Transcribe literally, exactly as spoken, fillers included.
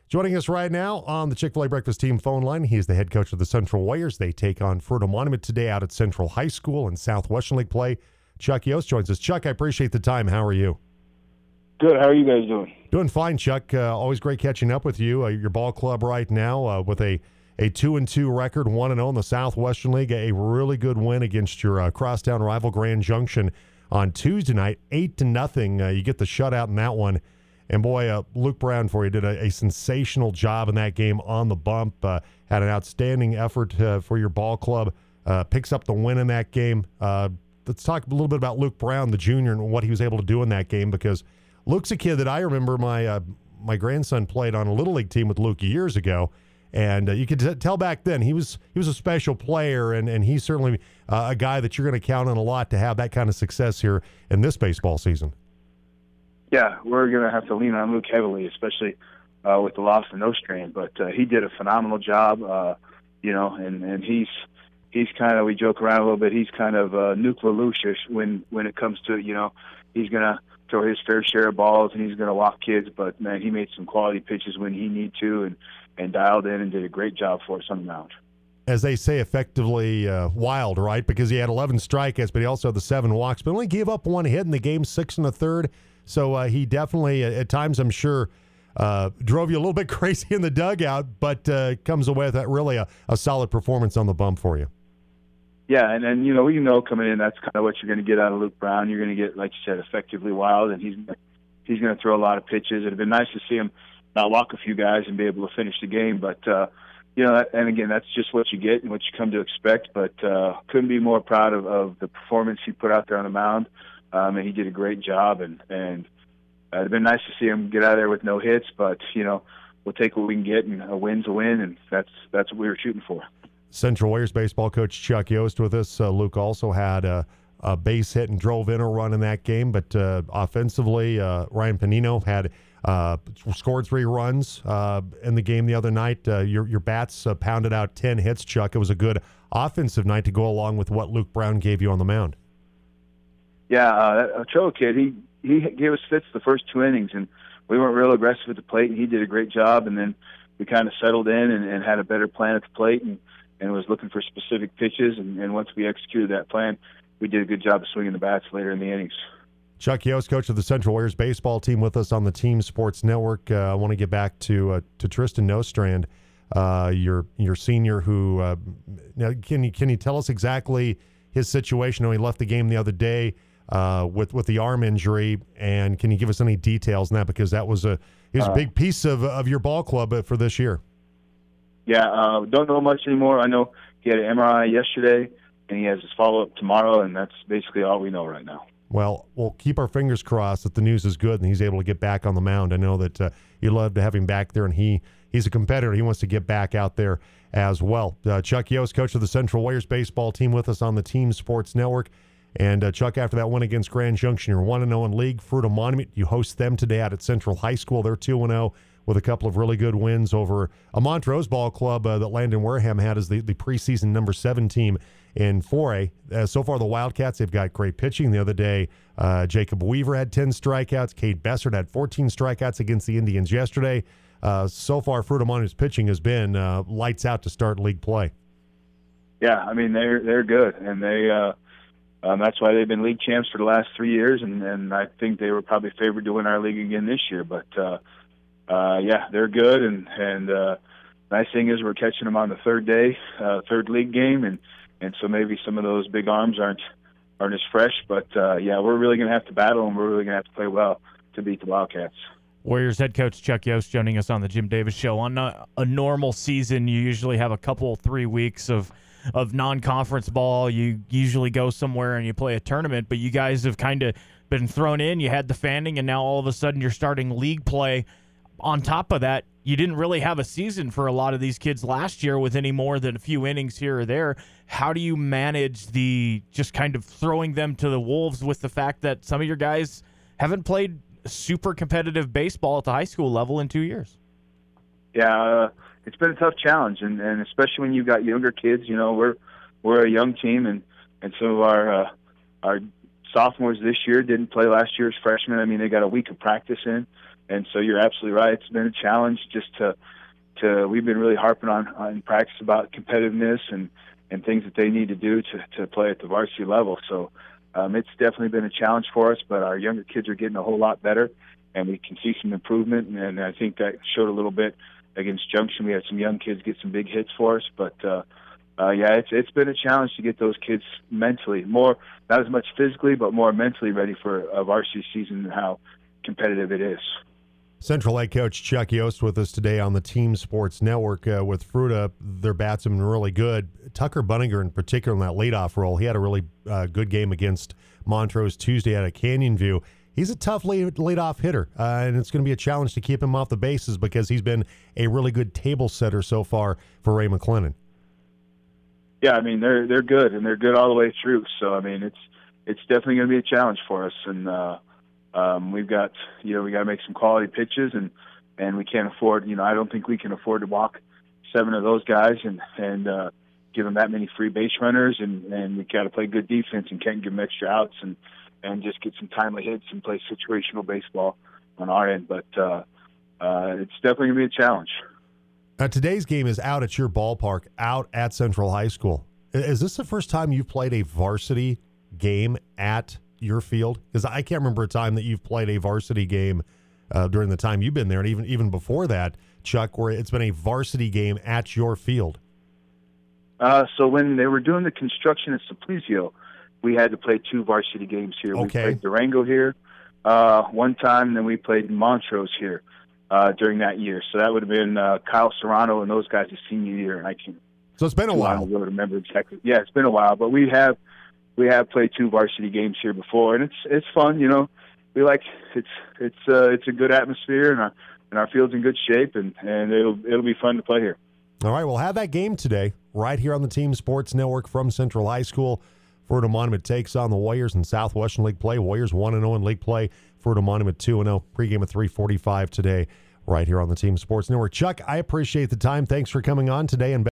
Joining us right now on the Chick-fil-A Breakfast Team phone line, he's the head coach of the Central Warriors. They take on Fruita Monument today out at Central High School in Southwestern League play. Chuck Yost joins us. Chuck, I appreciate the time. How are you? Good. How are you guys doing? Doing fine, Chuck. Uh, always great catching up with you. Uh, your ball club right now uh, with a a two and two record, one and zero in the Southwestern League. A really good win against your uh, crosstown rival Grand Junction on Tuesday night, eight to nothing. Uh, you get the shutout in that one. And, boy, uh, Luke Brown for you did a, a sensational job in that game on the bump. Uh, had an outstanding effort uh, for your ball club. Uh, picks up the win in that game. Uh, let's talk a little bit about Luke Brown, the junior, and what he was able to do in that game, because Luke's a kid that I remember my uh, my grandson played on a Little League team with Luke years ago. And uh, you could t- tell back then he was he was a special player, and, and he's certainly uh, a guy that you're going to count on a lot to have that kind of success here in this baseball season. Yeah, we're going to have to lean on Luke heavily, especially uh, with the loss of Nostrand. But uh, he did a phenomenal job, uh, you know, and, and he's he's kind of, we joke around a little bit, he's kind of uh, nuclear Lucius when, when it comes to, you know, he's going to throw his fair share of balls and he's going to walk kids. But, man, he made some quality pitches when he needed to and, and dialed in and did a great job for us on the mound. As they say, effectively uh, wild, right? Because he had eleven strikeouts, but he also had the seven walks, but only gave up one hit in the game, six and a third. So uh, he definitely, at times, I'm sure, uh, drove you a little bit crazy in the dugout, but uh, comes away with that really a, a solid performance on the bump for you. Yeah, and then, you know, we know coming in that's kind of what you're going to get out of Luke Brown. You're going to get, like you said, effectively wild, and he's he's going to throw a lot of pitches. It would have been nice to see him not walk a few guys and be able to finish the game, but, uh, you know, and again, that's just what you get and what you come to expect, but uh, couldn't be more proud of, of the performance he put out there on the mound. Um, and he did a great job, and, and uh, it'd been nice to see him get out of there with no hits, but, you know, we'll take what we can get, and a win's a win, and that's that's what we were shooting for. Central Warriors baseball coach Chuck Yost with us. Uh, Luke also had a, a base hit and drove in a run in that game, but uh, offensively, uh, Ryan Panino had uh, scored three runs uh, in the game the other night. Uh, your, your bats uh, pounded out ten hits, Chuck. It was a good offensive night to go along with what Luke Brown gave you on the mound. Yeah, uh, that Ochoa kid, he, he gave us fits the first two innings, and we weren't real aggressive at the plate, and he did a great job, and then we kind of settled in and, and had a better plan at the plate and, and was looking for specific pitches, and, and once we executed that plan, we did a good job of swinging the bats later in the innings. Chuck Yost, coach of the Central Warriors baseball team, with us on the Team Sports Network. Uh, I want to get back to uh, to Tristan Nostrand, uh, your your senior, who uh, now can you can you tell us exactly his situation? I know he left the game the other day uh, with with the arm injury, and can you give us any details on that, because that was a he was a big piece of of your ball club for this year. Yeah, uh, don't know much anymore. I know he had an M R I yesterday, and he has his follow up tomorrow, and that's basically all we know right now. Well, we'll keep our fingers crossed that the news is good and he's able to get back on the mound. I know that uh, you'd love to have him back there, and he he's a competitor. He wants to get back out there as well. Uh, Chuck Yost, coach of the Central Warriors baseball team, with us on the Team Sports Network. And, uh, Chuck, after that win against Grand Junction, you're one and oh in league. Fruita Monument, you host them today out at Central High School. They're two and oh with a couple of really good wins over a Montrose ball club uh, that Landon Wareham had as the, the preseason number seven team in four A. Uh, so far, the Wildcats, they've got great pitching. The other day, uh, Jacob Weaver had ten strikeouts. Cade Bessert had fourteen strikeouts against the Indians yesterday. Uh, so far, Fruita Monument's pitching has been uh, lights out to start league play. Yeah, I mean, they're they're good, and they uh, um, that's why they've been league champs for the last three years, and, and I think they were probably favored to win our league again this year. But, uh, uh, yeah, they're good, and, and uh, nice thing is we're catching them on the third day, uh, third league game, and, and so maybe some of those big arms aren't aren't as fresh. But, uh, yeah, we're really going to have to battle, and we're really going to have to play well to beat the Wildcats. Warriors head coach Chuck Yost joining us on the Jim Davis Show. On a, a normal season, you usually have a couple, three weeks of of non-conference ball. You usually go somewhere and you play a tournament, but you guys have kind of been thrown in. You had the fanning, and now all of a sudden you're starting league play. On top of that, you didn't really have a season for a lot of these kids last year with any more than a few innings here or there. How do you manage the just kind of throwing them to the wolves with the fact that some of your guys haven't played super competitive baseball at the high school level in two years? Yeah, uh, it's been a tough challenge, and, and especially when you've got younger kids. You know, we're we're a young team, and, and some of our uh, our sophomores this year didn't play last year as freshmen. I mean, they got a week of practice in, and so you're absolutely right. It's been a challenge just to to we've been really harping on on practice about competitiveness and and things that they need to do to to play at the varsity level. So um, it's definitely been a challenge for us, but our younger kids are getting a whole lot better, and we can see some improvement. And, and I think that showed a little bit against Junction. We had some young kids get some big hits for us, but uh, uh, yeah, it's it's been a challenge to get those kids mentally more, not as much physically, but more mentally ready for a varsity season and how competitive it is. Central head coach Chuck Yost with us today on the Team Sports Network. Uh, with Fruita, their bats have been really good. Tucker Bunninger, in particular, in that leadoff role, he had a really uh, good game against Montrose Tuesday at Canyon View. He's a tough lead, leadoff hitter, uh, and it's going to be a challenge to keep him off the bases because he's been a really good table setter so far for Ray McClellan. Yeah, I mean they're they're good, and they're good all the way through. So I mean it's it's definitely going to be a challenge for us, and uh, um, we've got you know we got to make some quality pitches, and and we can't afford you know I don't think we can afford to walk seven of those guys and and uh, give them that many free base runners, and and we got to play good defense and can't give them extra outs and. and just get some timely hits and play situational baseball on our end. But uh, uh, it's definitely going to be a challenge. Now, today's game is out at your ballpark, out at Central High School. Is this the first time you've played a varsity game at your field? Because I can't remember a time that you've played a varsity game uh, during the time you've been there, and even, even before that, Chuck, where it's been a varsity game at your field. Uh, so when they were doing the construction at Simplicio, we had to play two varsity games here. Okay. We played Durango here uh, one time, then we played Montrose here uh, during that year. So that would have been uh, Kyle Serrano and those guys' senior year. And I can't. So it's been a while. I don't remember exactly. Yeah, it's been a while, but we have we have played two varsity games here before, and it's it's fun. You know, we like it's it's uh, it's a good atmosphere, and our and our field's in good shape, and, and it'll it'll be fun to play here. All right, we'll have that game today right here on the Team Sports Network from Central High School. Fruita Monument takes on the Warriors in Southwestern League play. Warriors one and oh in league play. Fruita Monument two and oh. Pregame at three forty-five today right here on the Team Sports Network. Chuck, I appreciate the time. Thanks for coming on today. And